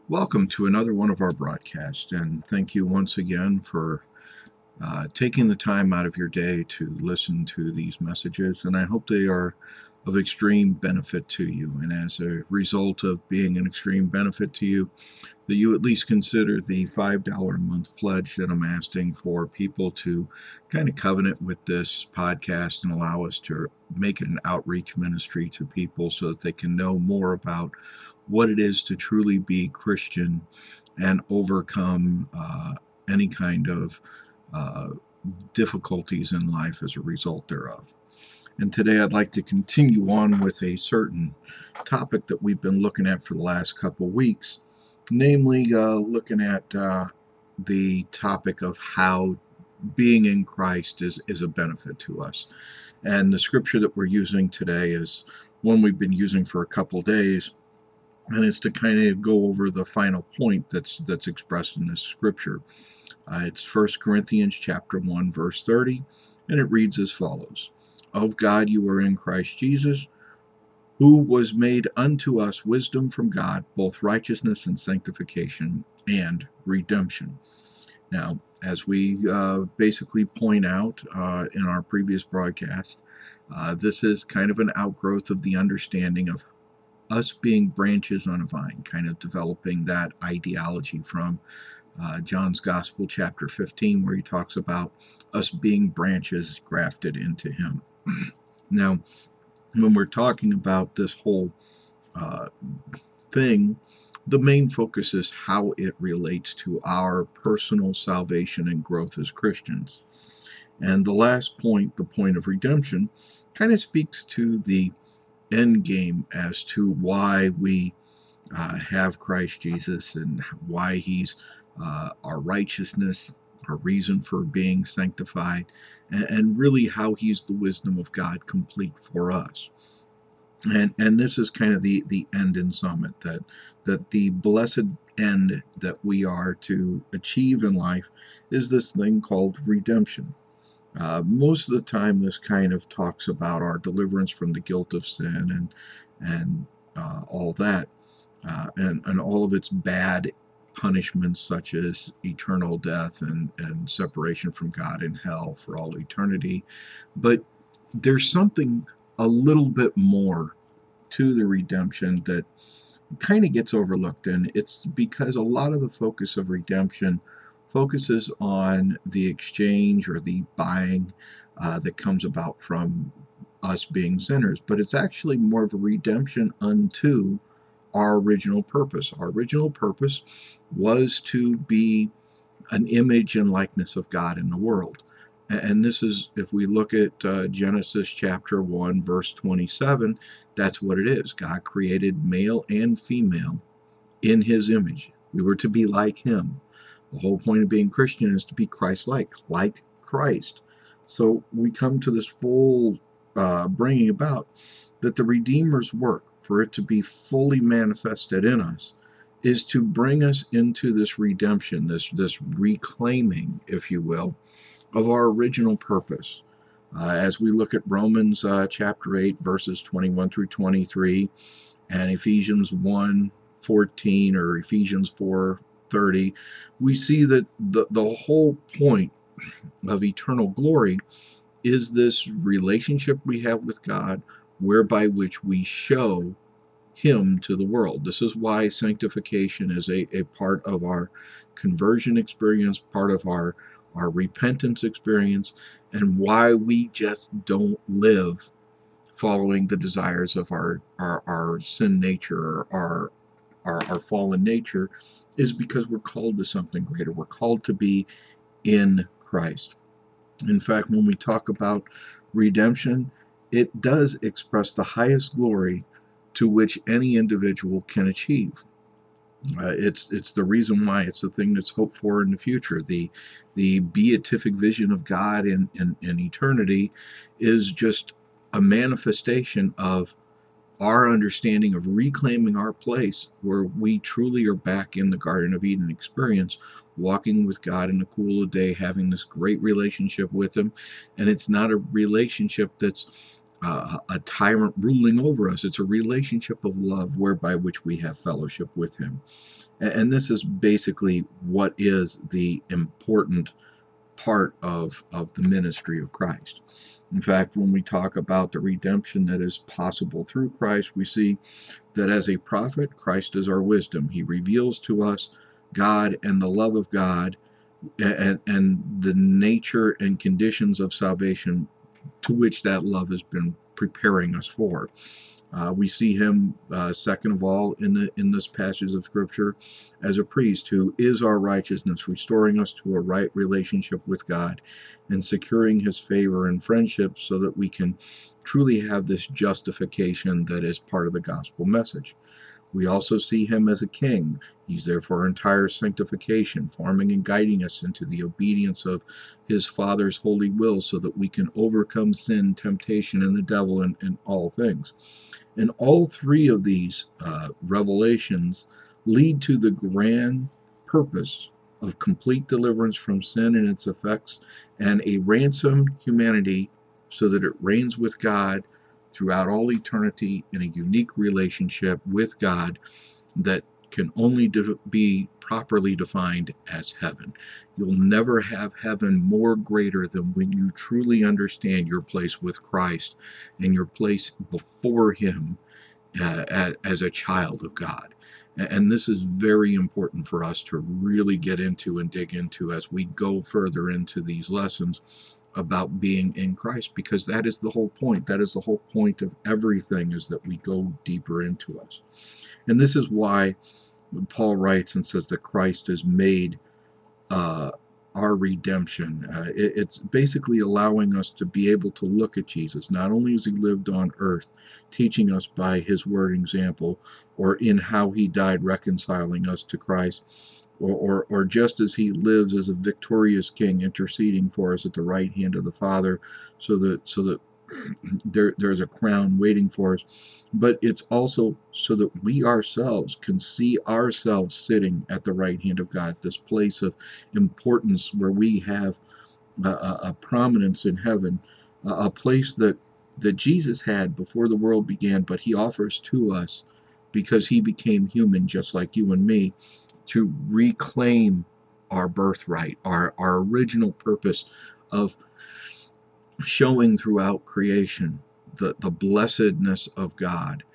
Welcome to another one of our broadcasts, and thank you once again for taking the time out of your day to listen to these messages. And I hope they are of extreme benefit to you. And as a result of being an extreme benefit to you, that you at least consider the $5 a month pledge that I'm asking for people to kind of covenant with this podcast and allow us to make it an outreach ministry to people so that they can know more about what it is to truly be Christian and overcome any kind of uh, difficulties in life as a result thereof. And today I'd like to continue on with a certain topic that we've been looking at for the last couple of weeks, namely looking at the topic of how being in Christ is a benefit to us. And the scripture that we're using today is one we've been using for a couple of days, and it's to kind of go over the final point that's expressed in this scripture. It's 1 Corinthians chapter 1, verse 30, and it reads as follows. Of God you are in Christ Jesus, who was made unto us wisdom from God, both righteousness and sanctification and redemption. Now, as we basically point out in our previous broadcast, this is kind of an outgrowth of the understanding of us being branches on a vine, kind of developing that ideology from John's Gospel, chapter 15, where he talks about us being branches grafted into him. Now, when we're talking about this whole thing, the main focus is how it relates to our personal salvation and growth as Christians. And the last point, the point of redemption, kind of speaks to the end game as to why we have Christ Jesus and why he's our righteousness, our reason for being sanctified, and really how he's the wisdom of God complete for us. And this is kind of the end in summit, that the blessed end that we are to achieve in life is this thing called redemption. Most of the time, this kind of talks about our deliverance from the guilt of sin and all that, and all of its bad punishments, such as eternal death and separation from God in hell for all eternity. But there's something a little bit more to the redemption that kind of gets overlooked, and it's because a lot of the focus of redemption focuses on the exchange or the buying that comes about from us being sinners, but it's actually more of a redemption unto our original purpose. Our original purpose was to be an image and likeness of God in the world. And this is, if we look at Genesis chapter 1, verse 27, that's what it is. God created male and female in his image. We were to be like him. The whole point of being Christian is to be Christ-like, like Christ. So we come to this full bringing about that the Redeemer's work, for it to be fully manifested in us, is to bring us into this redemption, this reclaiming, if you will, of our original purpose. As we look at Romans chapter 8, verses 21 through 23, and Ephesians 1:14 or Ephesians 4:30, we see that the whole point of eternal glory is this relationship we have with God, whereby which we show him to the world. This is why sanctification is a part of our conversion experience, part of our repentance experience, and why we just don't live following the desires of our sin nature, or our fallen nature, is because we're called to something greater. We're called to be in Christ. In fact, when we talk about redemption, it does express the highest glory to which any individual can achieve. It's the reason why it's the thing that's hoped for in the future. The beatific vision of God in eternity is just a manifestation of our understanding of reclaiming our place where we truly are back in the Garden of Eden experience, walking with God in the cool of day, having this great relationship with him. And it's not a relationship that's a tyrant ruling over us. It's a relationship of love whereby which we have fellowship with him. And this is basically what is the important part of the ministry of Christ. In fact, when we talk about the redemption that is possible through Christ, we see that as a prophet, Christ is our wisdom. He reveals to us God and the love of God, and the nature and conditions of salvation to which that love has been preparing us for. We see him, second of all, in this passage of Scripture, as a priest who is our righteousness, restoring us to a right relationship with God and securing his favor and friendship so that we can truly have this justification that is part of the gospel message. We also see him as a king. He's there for our entire sanctification, forming and guiding us into the obedience of his Father's holy will so that we can overcome sin, temptation, and the devil in all things. And all three of these revelations lead to the grand purpose of complete deliverance from sin and its effects, and a ransomed humanity so that it reigns with God throughout all eternity in a unique relationship with God that can only be properly defined as heaven. You'll never have heaven more greater than when you truly understand your place with Christ and your place before him as a child of God. And this is very important for us to really get into and dig into as we go further into these lessons about being in Christ, because that is the whole point. That is the whole point of everything, is that we go deeper into us. And this is why Paul writes and says that Christ has made our redemption. It's basically allowing us to be able to look at Jesus, not only as he lived on earth, teaching us by his word and example, or in how he died reconciling us to Christ, or just as he lives as a victorious king interceding for us at the right hand of the Father, so that there's a crown waiting for us. But it's also so that we ourselves can see ourselves sitting at the right hand of God, this place of importance where we have a prominence in heaven, a place that Jesus had before the world began, but he offers to us because he became human just like you and me, to reclaim our birthright, our original purpose of showing throughout creation the blessedness of God,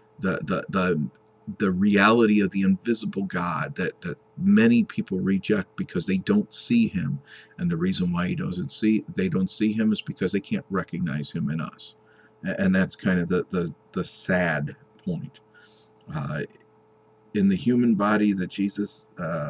the reality of the invisible God that many people reject because they don't see him. And the reason why they don't see him is because they can't recognize him in us. And that's kind of the sad point. In the human body that Jesus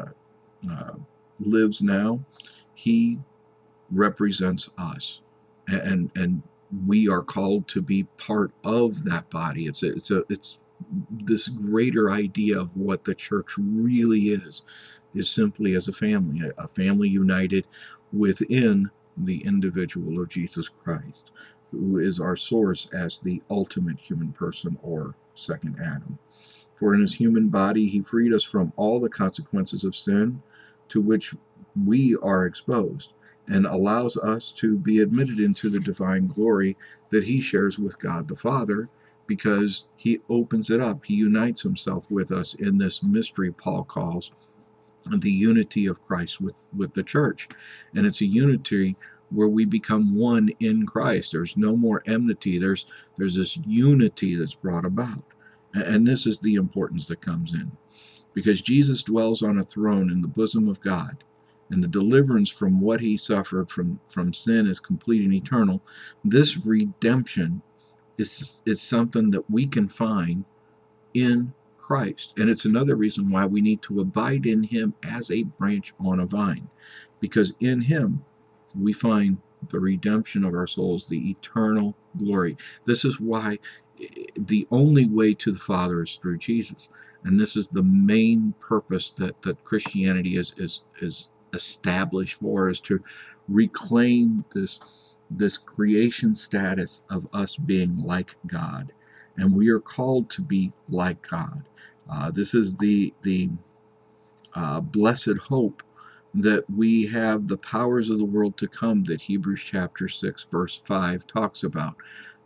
lives now, he represents us, and we are called to be part of that body. It's this greater idea of what the church really is simply as a family united within the individual of Jesus Christ, who is our source as the ultimate human person, or second Adam. For in his human body he freed us from all the consequences of sin to which we are exposed, and allows us to be admitted into the divine glory that he shares with God the Father, because he opens it up. He unites himself with us in this mystery Paul calls the unity of Christ with the church. And it's a unity where we become one in Christ. There's no more enmity. There's this unity that's brought about. And this is the importance that comes in. Because Jesus dwells on a throne in the bosom of God, and the deliverance from what he suffered from sin is complete and eternal. This redemption is something that we can find in Christ. And it's another reason why we need to abide in him as a branch on a vine, because in him we find the redemption of our souls, the eternal glory. This is why the only way to the Father is through Jesus. And this is the main purpose that Christianity is established for, is to reclaim this creation status of us being like God. And we are called to be like God. This is the blessed hope that we have the powers of the world to come that Hebrews chapter 6 verse 5 talks about.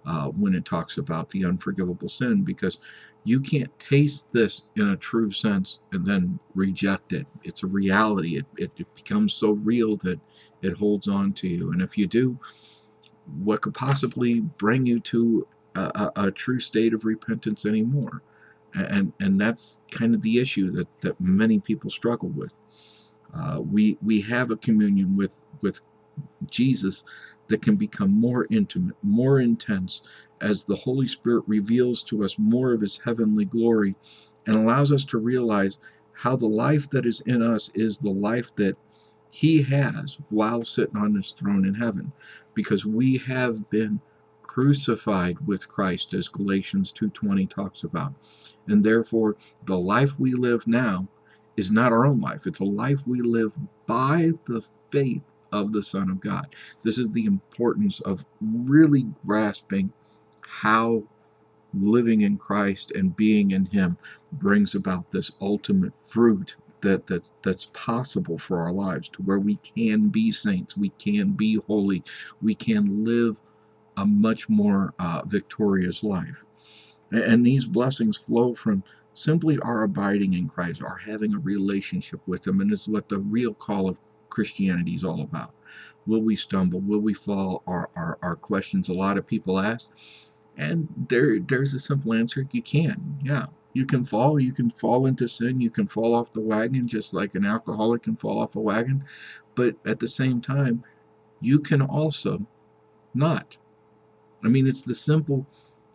when it talks about the unforgivable sin, because you can't taste this in a true sense and then reject it. It's a reality. It becomes so real that it holds on to you. And if you do, what could possibly bring you to a true state of repentance anymore? And that's kind of the issue that many people struggle with. We have a communion with Jesus that can become more intimate, more intense, as the Holy Spirit reveals to us more of his heavenly glory and allows us to realize how the life that is in us is the life that he has while sitting on his throne in heaven, because we have been crucified with Christ, as Galatians 2:20 talks about. And therefore, the life we live now is not our own life. It's a life we live by the faith of the Son of God. This is the importance of really grasping how living in Christ and being in him brings about this ultimate fruit that's possible for our lives, to where we can be saints, we can be holy, we can live a much more victorious life. And these blessings flow from simply our abiding in Christ, our having a relationship with him. And this is what the real call of Christianity is all about. Will we stumble? Will we fall? Are questions a lot of people ask. And there's a simple answer. You can. Yeah. You can fall. You can fall into sin. You can fall off the wagon, just like an alcoholic can fall off a wagon. But at the same time, you can also not. I mean, it's the simple.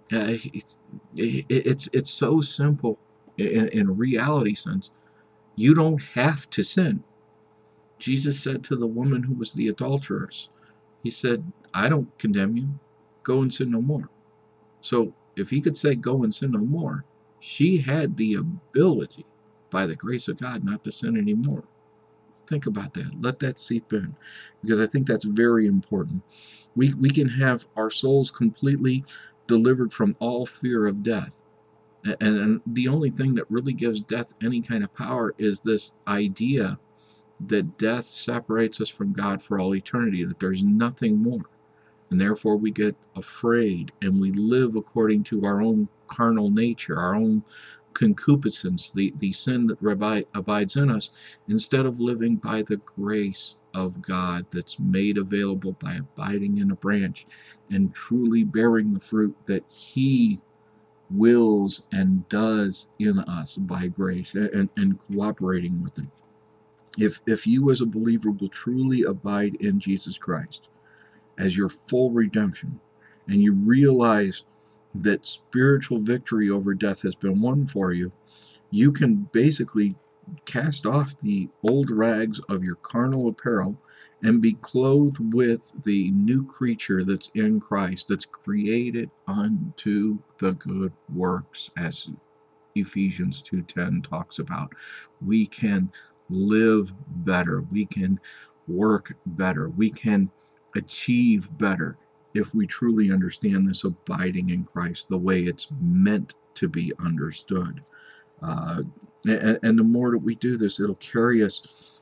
It's so simple in a reality sense. You don't have to sin. Jesus said to the woman who was the adulteress, he said, I don't condemn you. Go and sin no more. So if he could say, go and sin no more, she had the ability, by the grace of God, not to sin anymore. Think about that. Let that seep in, because I think that's very important. We can have our souls completely delivered from all fear of death. And the only thing that really gives death any kind of power is this idea that death separates us from God for all eternity, that there's nothing more. And therefore we get afraid and we live according to our own carnal nature, our own concupiscence, the sin that abides in us, instead of living by the grace of God that's made available by abiding in a branch and truly bearing the fruit that he wills and does in us by grace, and cooperating with it. If you as a believer will truly abide in Jesus Christ as your full redemption, and you realize that spiritual victory over death has been won for you, you can basically cast off the old rags of your carnal apparel and be clothed with the new creature that's in Christ, that's created unto the good works, as Ephesians 2:10 talks about. We can live better. We can work better. We can achieve better if we truly understand this abiding in Christ the way it's meant to be understood. And the more that we do this, it'll carry us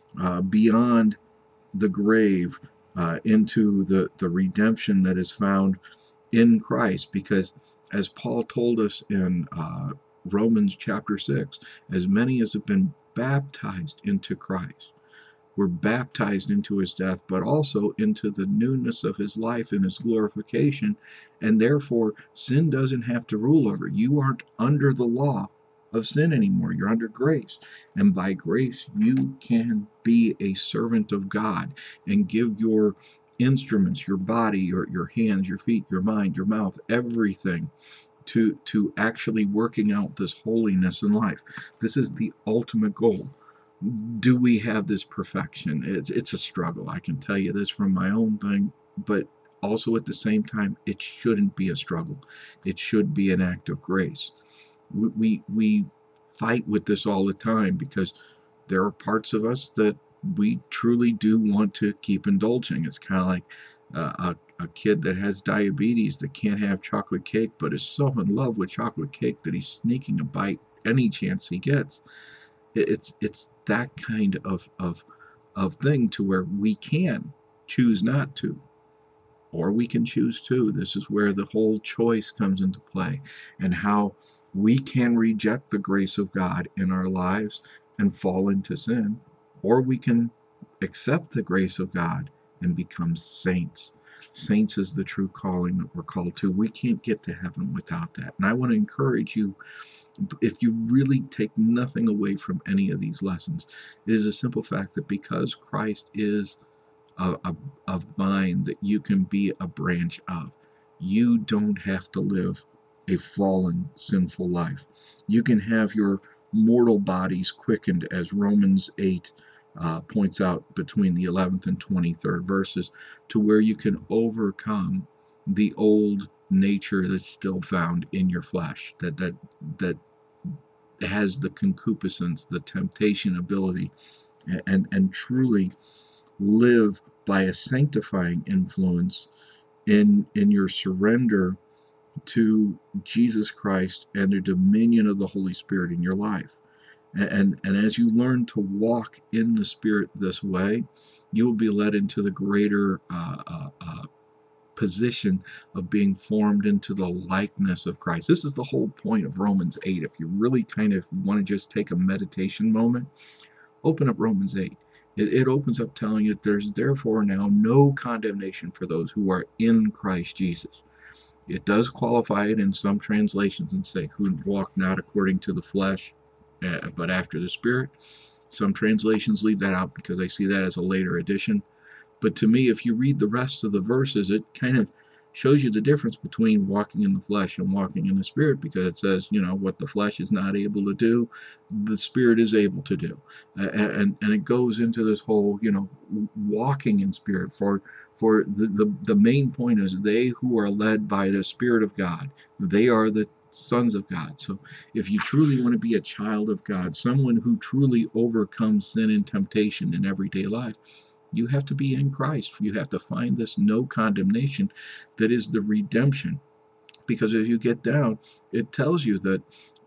beyond the grave into the redemption that is found in Christ. Because as Paul told us in Romans chapter 6, as many as have been baptized into Christ, were baptized into his death, but also into the newness of his life and his glorification. And therefore, sin doesn't have to rule over you. You aren't under the law of sin anymore. You're under grace. And by grace, you can be a servant of God and give your instruments, your body, your hands, your feet, your mind, your mouth, everything to actually working out this holiness in life. This is the ultimate goal. Do we have this perfection? It's a struggle. I can tell you this from my own thing, but also at the same time, it shouldn't be a struggle. It should be an act of grace. We fight with this all the time because there are parts of us that we truly do want to keep indulging. It's kind of like a kid that has diabetes that can't have chocolate cake, but is so in love with chocolate cake that he's sneaking a bite any chance he gets. It's that kind of thing, to where we can choose not to. or we can choose to. This is where the whole choice comes into play, and how we can reject the grace of God in our lives and fall into sin, or we can accept the grace of God and become saints. Saints is the true calling that we're called to. We can't get to heaven without that. And I want to encourage you, if you really take nothing away from any of these lessons, it is a simple fact that because Christ is a vine that you can be a branch of, you don't have to live a fallen, sinful life. You can have your mortal bodies quickened, as Romans 8 points out between the 11th and 23rd verses, to where you can overcome the old nature that's still found in your flesh, that has the concupiscence, the temptation ability, and truly live by a sanctifying influence in your surrender to Jesus Christ and the dominion of the Holy Spirit in your life. And as you learn to walk in the Spirit this way, you will be led into the greater position of being formed into the likeness of Christ. This is the whole point of Romans 8. If you really kind of want to just take a meditation moment, open up Romans 8. It opens up telling you that there's therefore now no condemnation for those who are in Christ Jesus. It does qualify it in some translations and say, who walk not according to the flesh, but after the Spirit. Some translations leave that out because they see that as a later addition. But to me, if you read the rest of the verses, it kind of shows you the difference between walking in the flesh and walking in the Spirit, because it says, what the flesh is not able to do, the Spirit is able to do. And it goes into this whole, walking in Spirit. For the main point is, they who are led by the Spirit of God, they are the sons of God. So if you truly want to be a child of God, someone who truly overcomes sin and temptation in everyday life, you have to be in Christ. You have to find this no condemnation that is the redemption. Because if you get down, it tells you that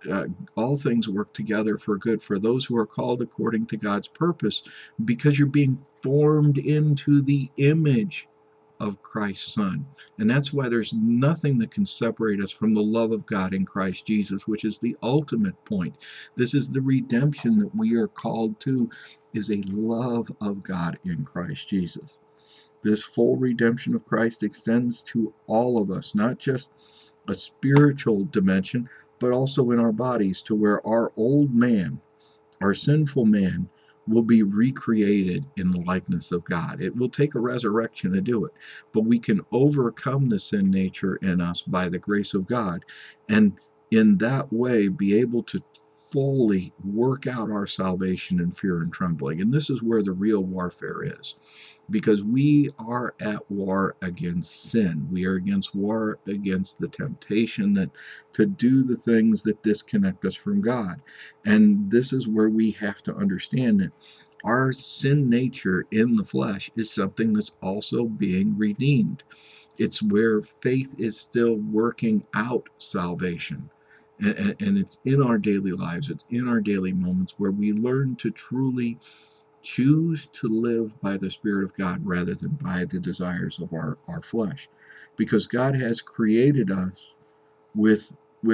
all things work together for good for those who are called according to God's purpose, because you're being formed into the image of Christ's Son. And that's why there's nothing that can separate us from the love of God in Christ Jesus, which is the ultimate point. This is the redemption that we are called to, is a love of God in Christ Jesus. This full redemption of Christ extends to all of us, not just a spiritual dimension, but also in our bodies, to where our old man, our sinful man, will be recreated in the likeness of God. It will take a resurrection to do it, but we can overcome the sin nature in us by the grace of God, and in that way be able to fully work out our salvation in fear and trembling. And this is where the real warfare is, because we are at war against sin. We are against war against the temptation that to do the things that disconnect us from God. And this is where we have to understand that our sin nature in the flesh is something that's also being redeemed. It's where faith is still working out salvation. And it's in our daily lives, it's in our daily moments where we learn to truly choose to live by the Spirit of God rather than by the desires of our flesh. Because God has created us with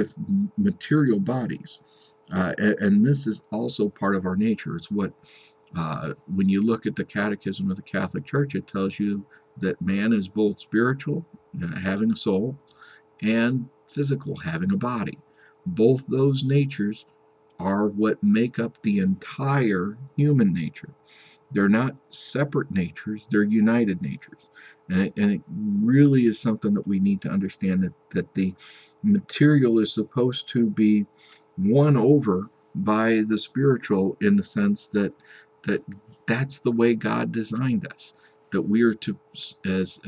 material bodies. And this is also part of our nature. It's what, when you look at the Catechism of the Catholic Church, it tells you that man is both spiritual, having a soul, and physical, having a body. Both those natures are what make up the entire human nature. They're not separate natures, they're united natures. And it really is something that we need to understand, that the material is supposed to be won over by the spiritual, in the sense that that's the way God designed us. That we are to, as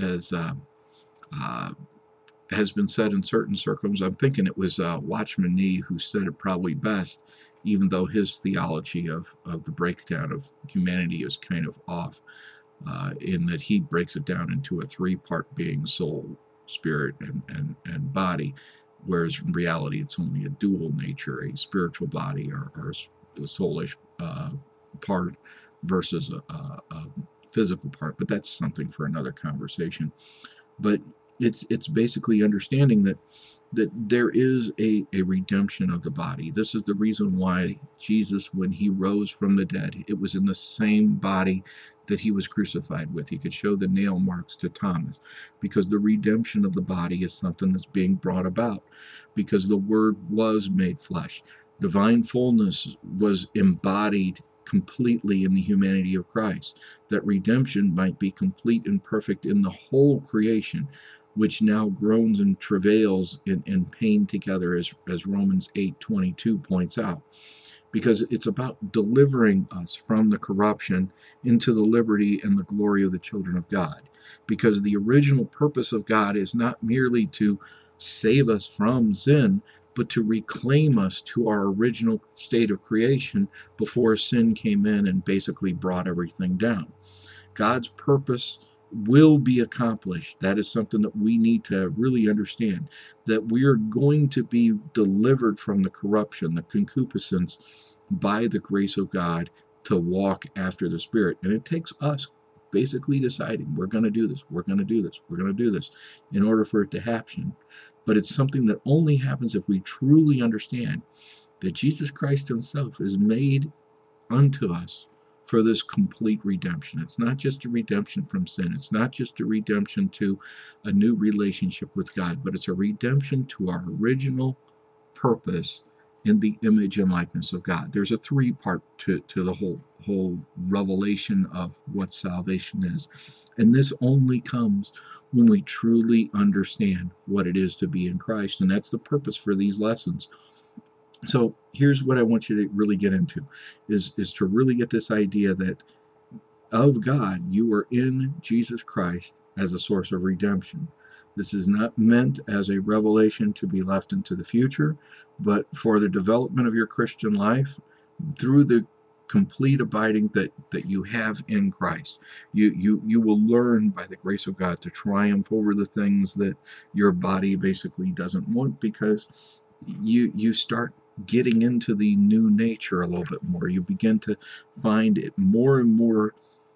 has been said in certain circles. I'm thinking it was Watchman Nee who said it probably best, even though his theology of the breakdown of humanity is kind of off, in that he breaks it down into a three-part being: soul, spirit, and body, whereas in reality it's only a dual nature, a spiritual body, or a soulish part versus a physical part. But that's something for another conversation. But it's basically understanding that there is a redemption of the body. This is the reason why Jesus, when he rose from the dead, it was in the same body that he was crucified with. He could show the nail marks to Thomas, because the redemption of the body is something that's being brought about, because the Word was made flesh. Divine fullness was embodied completely in the humanity of Christ, that redemption might be complete and perfect in the whole creation, which now groans and travails in pain together, as Romans 8:22 points out. Because it's about delivering us from the corruption into the liberty and the glory of the children of God. Because the original purpose of God is not merely to save us from sin, but to reclaim us to our original state of creation before sin came in and basically brought everything down. God's purpose will be accomplished. That is something that we need to really understand, that we are going to be delivered from the corruption, the concupiscence, by the grace of God, to walk after the Spirit. And it takes us basically deciding, we're going to do this, we're going to do this, we're going to do this, in order for it to happen. But it's something that only happens if we truly understand that Jesus Christ himself is made unto us for this complete redemption. It's not just a redemption from sin. It's not just a redemption to a new relationship with God, but it's a redemption to our original purpose in the image and likeness of God. There's a three-part to the whole revelation of what salvation is. And this only comes when we truly understand what it is to be in Christ. And that's the purpose for these lessons. So here's what I want you to really get into, is to really get this idea that of God, you are in Jesus Christ as a source of redemption. This is not meant as a revelation to be left into the future, but for the development of your Christian life through the complete abiding that you have in Christ. You will learn by the grace of God to triumph over the things that your body basically doesn't want, because you start getting into the new nature a little bit more. You begin to find it more and more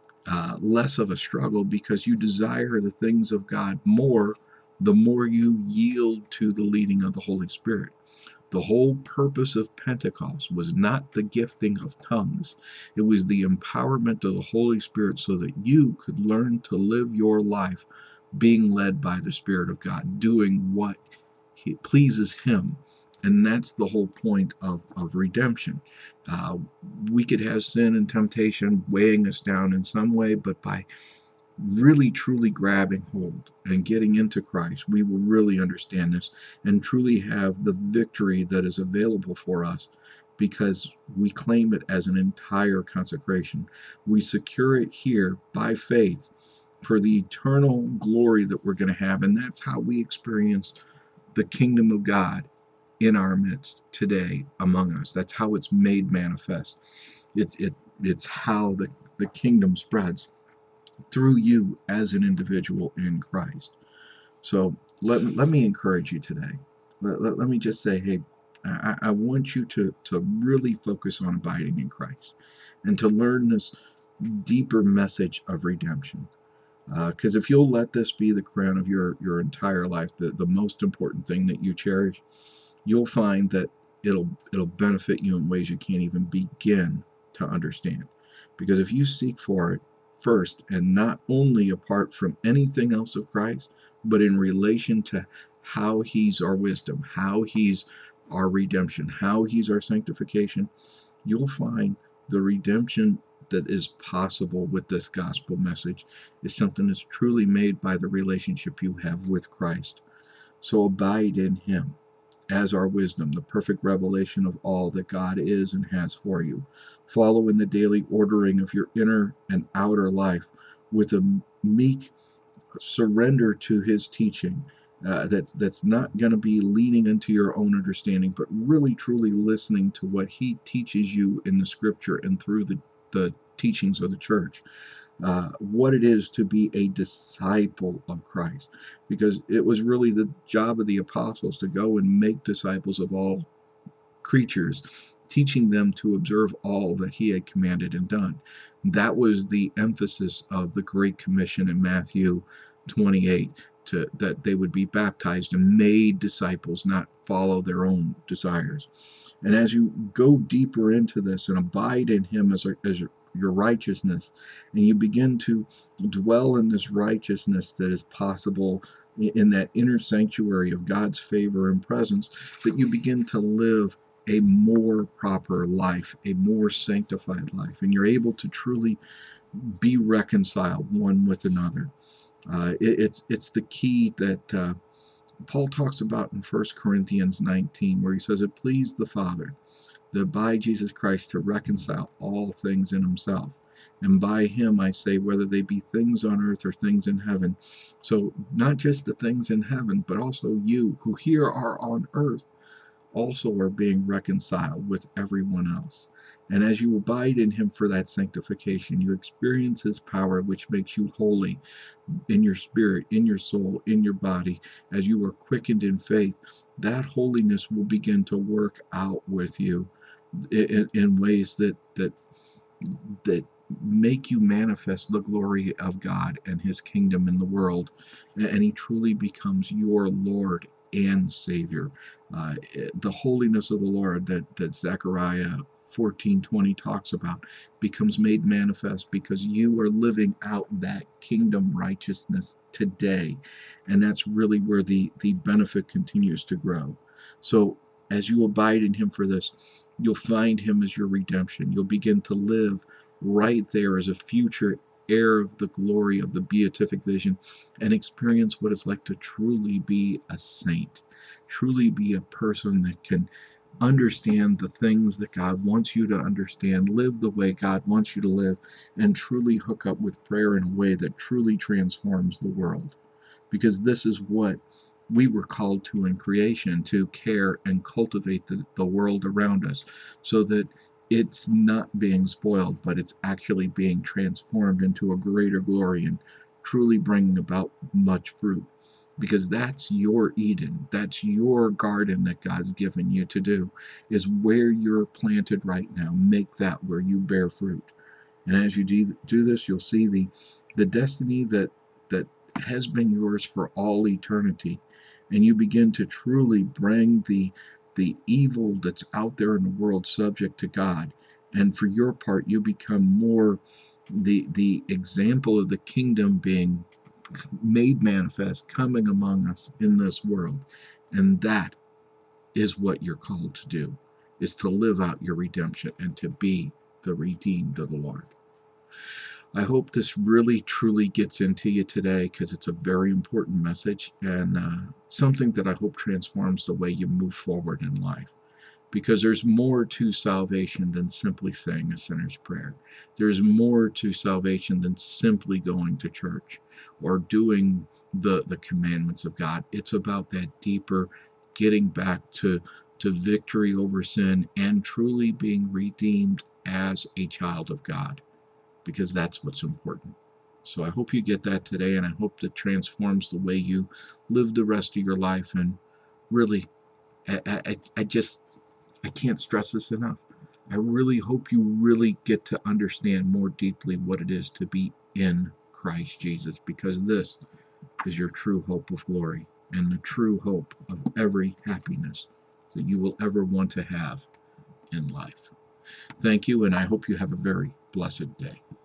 less of a struggle, because you desire the things of God more the more you yield to the leading of the Holy Spirit. The whole purpose of Pentecost was not the gifting of tongues. It was the empowerment of the Holy Spirit so that you could learn to live your life being led by the Spirit of God, doing what pleases Him. And that's the whole point of redemption. We could have sin and temptation weighing us down in some way, but by really truly grabbing hold and getting into Christ, we will really understand this and truly have the victory that is available for us, because we claim it as an entire consecration. We secure it here by faith for the eternal glory that we're going to have. And that's how we experience the kingdom of God in our midst today among us. That's how it's made manifest. It's how the kingdom spreads through you as an individual in Christ. So let me encourage you today. Let me just say, hey, I want you to really focus on abiding in Christ and to learn this deeper message of redemption. Because if you'll let this be the crown of your entire life, the most important thing that you cherish, you'll find that it'll benefit you in ways you can't even begin to understand. Because if you seek for it first, and not only apart from anything else of Christ, but in relation to how He's our wisdom, how He's our redemption, how He's our sanctification, you'll find the redemption that is possible with this gospel message is something that's truly made by the relationship you have with Christ. So abide in Him as our wisdom, the perfect revelation of all that God is and has for you. Follow in the daily ordering of your inner and outer life with a meek surrender to His teaching. That's not going to be leaning into your own understanding, but really truly listening to what He teaches you in the Scripture and through the teachings of the church. What it is to be a disciple of Christ, because it was really the job of the apostles to go and make disciples of all creatures, teaching them to observe all that He had commanded and done. That was the emphasis of the Great Commission in Matthew 28, that they would be baptized and made disciples, not follow their own desires. And as you go deeper into this and abide in him as your righteousness, and you begin to dwell in this righteousness that is possible in that inner sanctuary of God's favor and presence, that you begin to live a more proper life, a more sanctified life, and you're able to truly be reconciled one with another. It's the key that Paul talks about in 1 Corinthians 19, where he says, "It pleased the Father that by Jesus Christ to reconcile all things in himself. And by him, I say, whether they be things on earth or things in heaven." So not just the things in heaven, but also you who here are on earth also are being reconciled with everyone else. And as you abide in him for that sanctification, you experience his power, which makes you holy in your spirit, in your soul, in your body. As you are quickened in faith, that holiness will begin to work out with you in ways that make you manifest the glory of God and his kingdom in the world. And he truly becomes your Lord and Savior. The holiness of the Lord that Zechariah 14:20 talks about becomes made manifest because you are living out that kingdom righteousness today. And that's really where the benefit continues to grow. So as you abide in him for this, you'll find him as your redemption. You'll begin to live right there as a future heir of the glory of the beatific vision and experience what it's like to truly be a saint, truly be a person that can understand the things that God wants you to understand, live the way God wants you to live, and truly hook up with prayer in a way that truly transforms the world. Because this is what we were called to in creation, to care and cultivate the world around us so that it's not being spoiled, but it's actually being transformed into a greater glory and truly bringing about much fruit. Because that's your Eden, that's your garden that God's given you to do, is where you're planted right now. Make that where you bear fruit. And as you do this, you'll see the destiny that has been yours for all eternity. And you begin to truly bring the evil that's out there in the world subject to God. And for your part, you become more the example of the kingdom being made manifest, coming among us in this world. And that is what you're called to do, is to live out your redemption and to be the redeemed of the Lord. I hope this really truly gets into you today, because it's a very important message and something that I hope transforms the way you move forward in life. Because there's more to salvation than simply saying a sinner's prayer. There's more to salvation than simply going to church or doing the commandments of God. It's about that deeper getting back to victory over sin and truly being redeemed as a child of God, because that's what's important. So I hope you get that today, and I hope that transforms the way you live the rest of your life. And really, I can't stress this enough. I really hope you really get to understand more deeply what it is to be in Christ Jesus, because this is your true hope of glory and the true hope of every happiness that you will ever want to have in life. Thank you, and I hope you have a very blessed day.